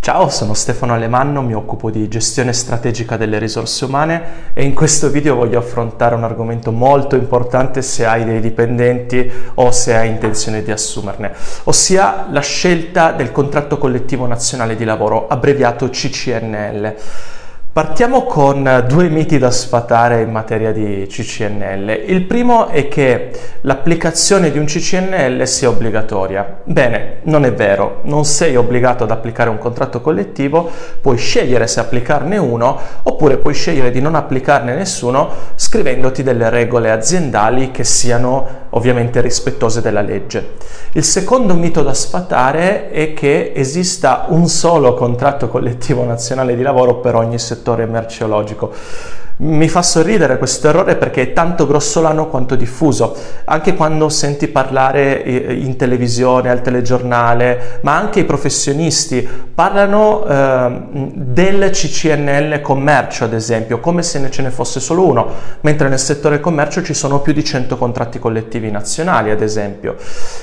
Ciao, sono Stefano Alemanno, mi occupo di gestione strategica delle risorse umane e in questo video voglio affrontare un argomento molto importante se hai dei dipendenti o se hai intenzione di assumerne, ossia la scelta del contratto collettivo nazionale di lavoro, abbreviato CCNL. Partiamo con due miti da sfatare in materia di CCNL. Il primo è che l'applicazione di un CCNL sia obbligatoria. Bene, non è vero, non sei obbligato ad applicare un contratto collettivo, puoi scegliere se applicarne uno oppure puoi scegliere di non applicarne nessuno scrivendoti delle regole aziendali che siano ovviamente rispettose della legge. Il secondo mito da sfatare è che esista un solo contratto collettivo nazionale di lavoro per ogni settore merceologico. Mi fa sorridere questo errore perché è tanto grossolano quanto diffuso. Anche quando senti parlare in televisione, al telegiornale, ma anche i professionisti parlano del CCNL commercio, ad esempio, come se ce ne fosse solo uno, mentre nel settore commercio ci sono più di 100 contratti collettivi nazionali, ad esempio.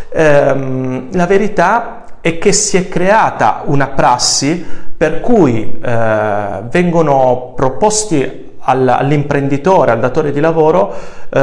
La verità è che si è creata una prassi per cui vengono proposti all'imprenditore, al datore di lavoro,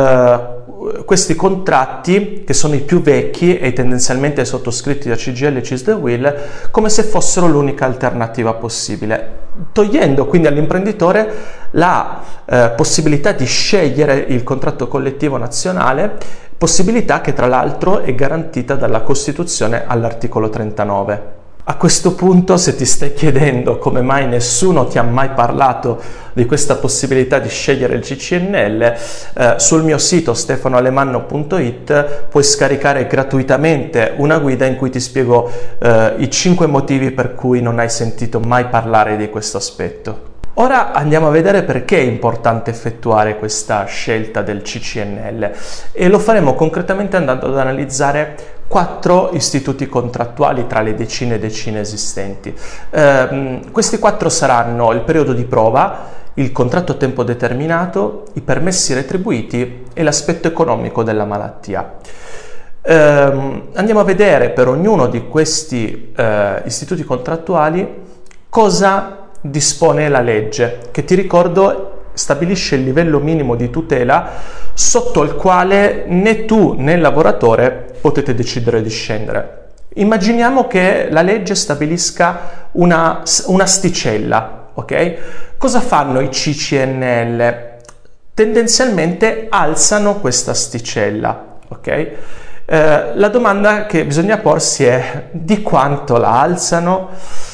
questi contratti che sono i più vecchi e tendenzialmente sottoscritti da CGIL e CISL e UIL come se fossero l'unica alternativa possibile, togliendo quindi all'imprenditore la possibilità di scegliere il contratto collettivo nazionale, possibilità che tra l'altro è garantita dalla Costituzione all'articolo 39. A questo punto, se ti stai chiedendo come mai nessuno ti ha mai parlato di questa possibilità di scegliere il CCNL, sul mio sito stefanoalemanno.it puoi scaricare gratuitamente una guida in cui ti spiego i 5 motivi per cui non hai sentito mai parlare di questo aspetto. Ora andiamo a vedere perché è importante effettuare questa scelta del CCNL e lo faremo concretamente andando ad analizzare 4 istituti contrattuali tra le decine e decine esistenti. Questi 4 saranno il periodo di prova, il contratto a tempo determinato, i permessi retribuiti e l'aspetto economico della malattia. Andiamo a vedere per ognuno di questi istituti contrattuali cosa dispone la legge, che ti ricordo stabilisce il livello minimo di tutela sotto il quale né tu né il lavoratore potete decidere di scendere. Immaginiamo che la legge stabilisca una asticella, ok? Cosa fanno i CCNL? Tendenzialmente alzano questa asticella, ok? La domanda che bisogna porsi è: di quanto la alzano?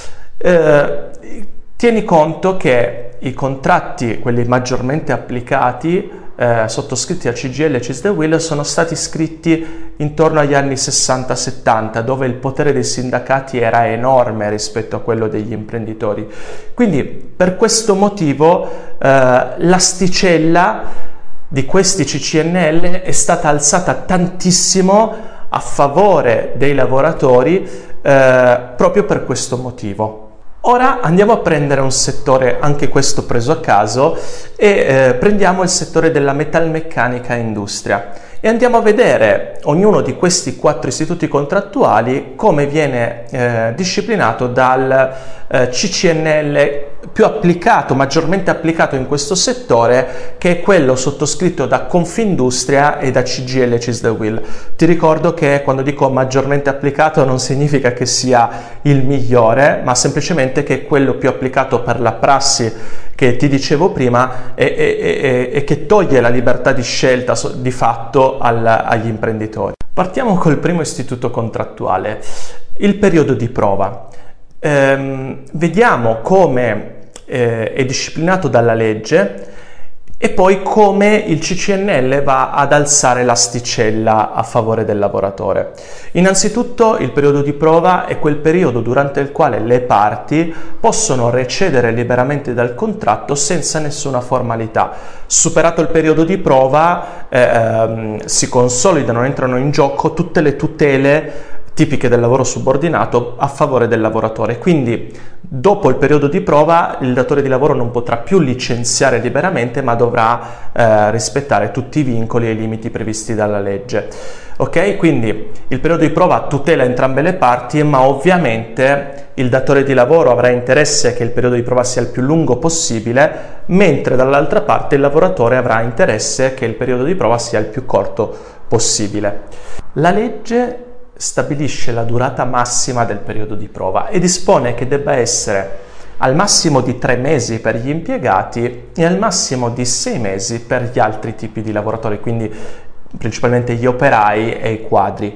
Tieni conto che i contratti, quelli maggiormente applicati, sottoscritti a CGIL e CISL e UIL, sono stati scritti intorno agli anni 60-70, dove il potere dei sindacati era enorme rispetto a quello degli imprenditori. Quindi, per questo motivo, l'asticella di questi CCNL è stata alzata tantissimo a favore dei lavoratori, proprio per questo motivo. Ora andiamo a prendere un settore, anche questo preso a caso, e prendiamo il settore della metalmeccanica e industria e andiamo a vedere ognuno di questi 4 istituti contrattuali come viene disciplinato dal CCNL più applicato, maggiormente applicato in questo settore, che è quello sottoscritto da Confindustria e da CGIL e CISL e UIL. Ti ricordo che quando dico maggiormente applicato non significa che sia il migliore, ma semplicemente che è quello più applicato per la prassi che ti dicevo prima e che toglie la libertà di scelta di fatto agli imprenditori. Partiamo col primo istituto contrattuale, il periodo di prova. Vediamo come è disciplinato dalla legge e poi come il CCNL va ad alzare l'asticella a favore del lavoratore. Innanzitutto il periodo di prova è quel periodo durante il quale le parti possono recedere liberamente dal contratto senza nessuna formalità. Superato il periodo di prova si consolidano, entrano in gioco tutte le tutele tipiche del lavoro subordinato a favore del lavoratore. Quindi Dopo il periodo di prova il datore di lavoro non potrà più licenziare liberamente, ma dovrà rispettare tutti i vincoli e i limiti previsti dalla legge. Ok? Quindi il periodo di prova tutela entrambe le parti, ma ovviamente il datore di lavoro avrà interesse che il periodo di prova sia il più lungo possibile, mentre dall'altra parte il lavoratore avrà interesse che il periodo di prova sia il più corto possibile. La legge stabilisce la durata massima del periodo di prova e dispone che debba essere al massimo di 3 mesi per gli impiegati e al massimo di 6 mesi per gli altri tipi di lavoratori, quindi principalmente gli operai e i quadri.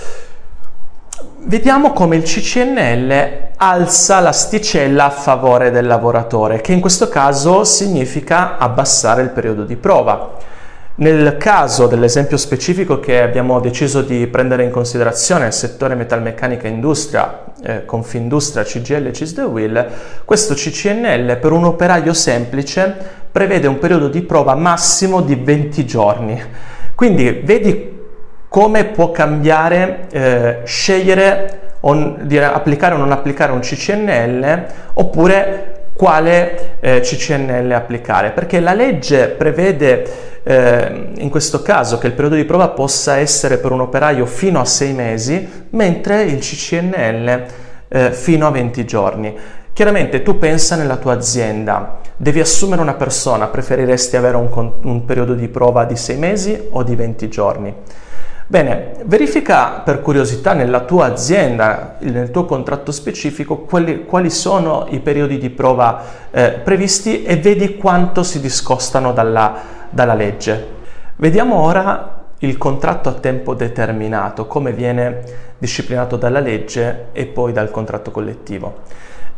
Vediamo come il CCNL alza l'asticella a favore del lavoratore, che in questo caso significa abbassare il periodo di prova. Nel caso dell'esempio specifico che abbiamo deciso di prendere in considerazione, il settore metalmeccanica industria, Confindustria, CGIL e CISL e UIL, questo CCNL per un operaio semplice prevede un periodo di prova massimo di 20 giorni. Quindi vedi come può cambiare scegliere di applicare o non applicare un CCNL, oppure quale CCNL applicare, perché la legge prevede in questo caso che il periodo di prova possa essere per un operaio fino a 6 mesi, mentre il CCNL fino a 20 giorni. Chiaramente tu pensa nella tua azienda, devi assumere una persona, preferiresti avere un periodo di prova di 6 mesi o di 20 giorni? Bene, verifica per curiosità nella tua azienda, nel tuo contratto specifico, quali sono i periodi di prova previsti e vedi quanto si discostano dalla legge. Vediamo ora il contratto a tempo determinato, come viene disciplinato dalla legge e poi dal contratto collettivo.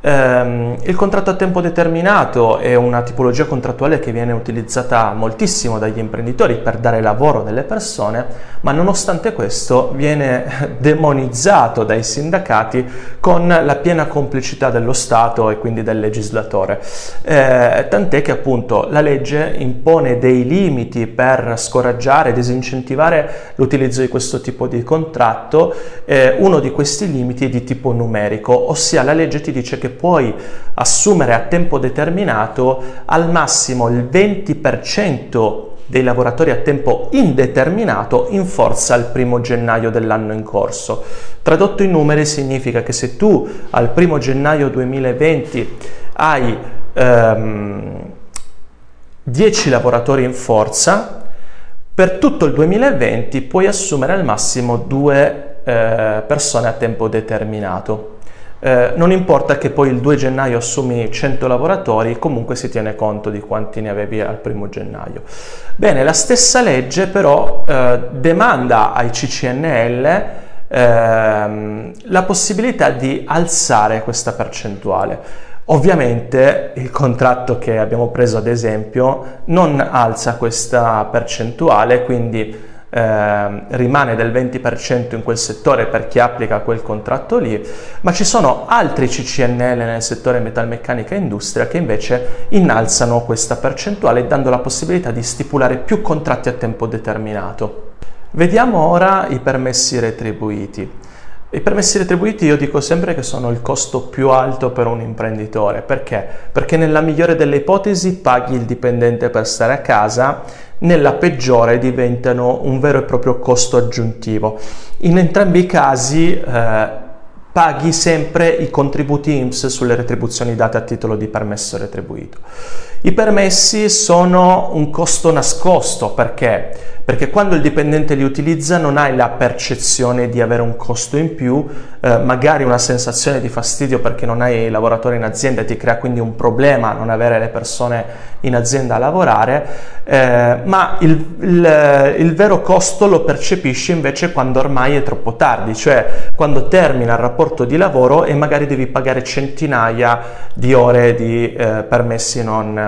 Il contratto a tempo determinato è una tipologia contrattuale che viene utilizzata moltissimo dagli imprenditori per dare lavoro a delle persone, ma nonostante questo viene demonizzato dai sindacati con la piena complicità dello Stato e quindi del legislatore. Tant'è che appunto la legge impone dei limiti per scoraggiare, disincentivare l'utilizzo di questo tipo di contratto. Uno di questi limiti è di tipo numerico, ossia la legge ti dice che puoi assumere a tempo determinato al massimo il 20% dei lavoratori a tempo indeterminato in forza al 1° gennaio dell'anno in corso. Tradotto in numeri significa che se tu al 1° gennaio 2020 hai 10 lavoratori in forza, per tutto il 2020 puoi assumere al massimo 2 persone a tempo determinato. Non importa che poi il 2 gennaio assumi 100 lavoratori, comunque si tiene conto di quanti ne avevi al 1° gennaio. Bene, la stessa legge però demanda ai CCNL la possibilità di alzare questa percentuale. Ovviamente il contratto che abbiamo preso ad esempio non alza questa percentuale, quindi rimane del 20% in quel settore per chi applica quel contratto lì, ma ci sono altri CCNL nel settore metalmeccanica e industria che invece innalzano questa percentuale dando la possibilità di stipulare più contratti a tempo determinato. Vediamo ora i permessi retribuiti. I permessi retribuiti io dico sempre che sono il costo più alto per un imprenditore. Perché? Perché nella migliore delle ipotesi paghi il dipendente per stare a casa, nella peggiore diventano un vero e proprio costo aggiuntivo. In entrambi i casi paghi sempre i contributi INPS sulle retribuzioni date a titolo di permesso retribuito. I permessi sono un costo nascosto, perché? Perché quando il dipendente li utilizza non hai la percezione di avere un costo in più, magari una sensazione di fastidio perché non hai lavoratori in azienda e ti crea quindi un problema non avere le persone in azienda a lavorare, ma il vero costo lo percepisci invece quando ormai è troppo tardi, cioè quando termina il rapporto di lavoro e magari devi pagare centinaia di ore di permessi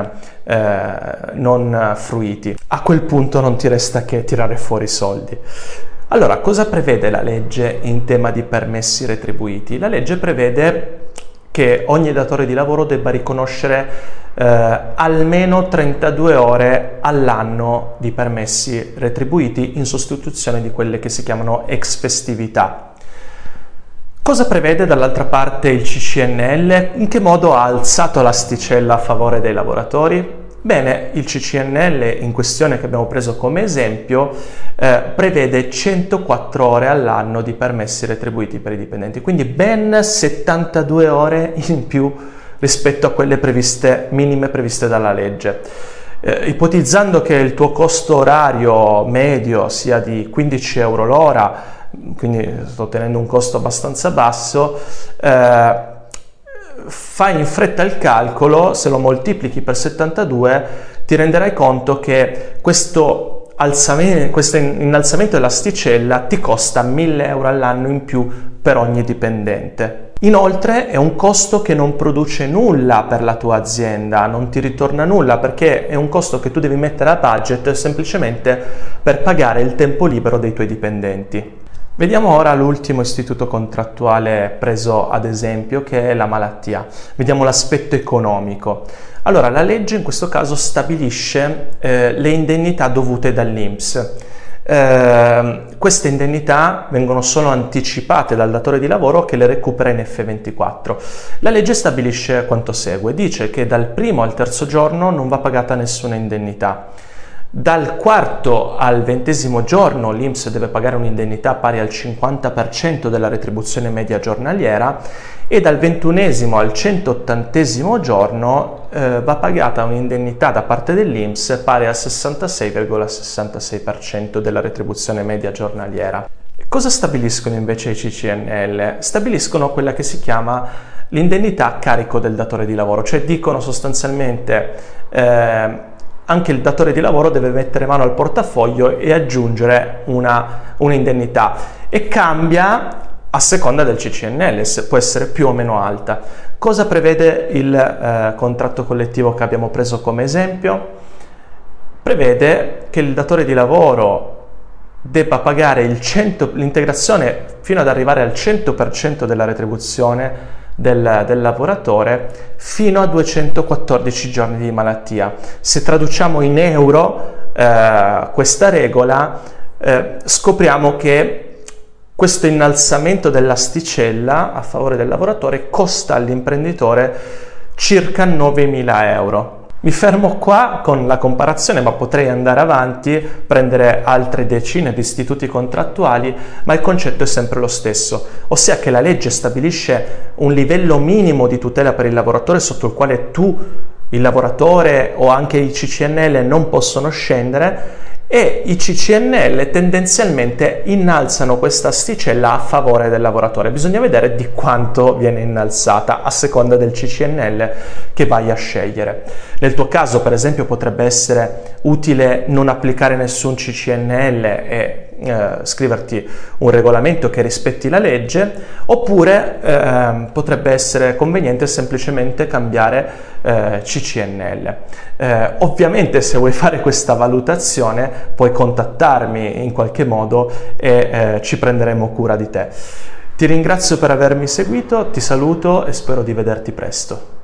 non fruiti. A quel punto non ti resta che tirare fuori i soldi. Allora, cosa prevede la legge in tema di permessi retribuiti? La legge prevede che ogni datore di lavoro debba riconoscere almeno 32 ore all'anno di permessi retribuiti in sostituzione di quelle che si chiamano ex festività. Cosa prevede dall'altra parte il CCNL? In che modo ha alzato l'asticella a favore dei lavoratori? Bene, il CCNL in questione che abbiamo preso come esempio prevede 104 ore all'anno di permessi retribuiti per i dipendenti, quindi ben 72 ore in più rispetto a quelle minime previste dalla legge. Ipotizzando che il tuo costo orario medio sia di 15 euro l'ora, quindi sto ottenendo un costo abbastanza basso, fai in fretta il calcolo, se lo moltiplichi per 72 ti renderai conto che questo innalzamento dell'asticella ti costa 1.000 euro all'anno in più per ogni dipendente. Inoltre è un costo che non produce nulla per la tua azienda, non ti ritorna nulla, perché è un costo che tu devi mettere a budget semplicemente per pagare il tempo libero dei tuoi dipendenti. Vediamo ora l'ultimo istituto contrattuale preso ad esempio, che è la malattia. Vediamo l'aspetto economico. Allora, la legge in questo caso stabilisce le indennità dovute dall'INPS. Queste indennità vengono solo anticipate dal datore di lavoro, che le recupera in F24. La legge stabilisce quanto segue: dice che dal primo al terzo giorno non va pagata nessuna indennità. Dal quarto al 20° giorno l'INPS deve pagare un'indennità pari al 50% della retribuzione media giornaliera, e dal 21° al 180° giorno va pagata un'indennità da parte dell'INPS pari al 66,66% della retribuzione media giornaliera. Cosa stabiliscono invece i CCNL? Stabiliscono quella che si chiama l'indennità a carico del datore di lavoro, cioè dicono sostanzialmente anche il datore di lavoro deve mettere mano al portafoglio e aggiungere un'indennità, e cambia a seconda del CCNL, può essere più o meno alta. Cosa prevede il contratto collettivo che abbiamo preso come esempio? Prevede che il datore di lavoro debba pagare l'integrazione fino ad arrivare al 100% della retribuzione del lavoratore fino a 214 giorni di malattia. Se traduciamo in euro questa regola, scopriamo che questo innalzamento dell'asticella a favore del lavoratore costa all'imprenditore circa 9.000 euro. Mi fermo qua con la comparazione, ma potrei andare avanti, prendere altre decine di istituti contrattuali, ma il concetto è sempre lo stesso, ossia che la legge stabilisce un livello minimo di tutela per il lavoratore sotto il quale tu, il lavoratore o anche i CCNL non possono scendere, e i CCNL tendenzialmente innalzano questa asticella a favore del lavoratore. Bisogna vedere di quanto viene innalzata a seconda del CCNL che vai a scegliere. Nel tuo caso, per esempio, potrebbe essere utile non applicare nessun CCNL e scriverti un regolamento che rispetti la legge, oppure potrebbe essere conveniente semplicemente cambiare CCNL. Ovviamente, se vuoi fare questa valutazione puoi contattarmi in qualche modo e ci prenderemo cura di te. Ti ringrazio per avermi seguito, ti saluto e spero di vederti presto.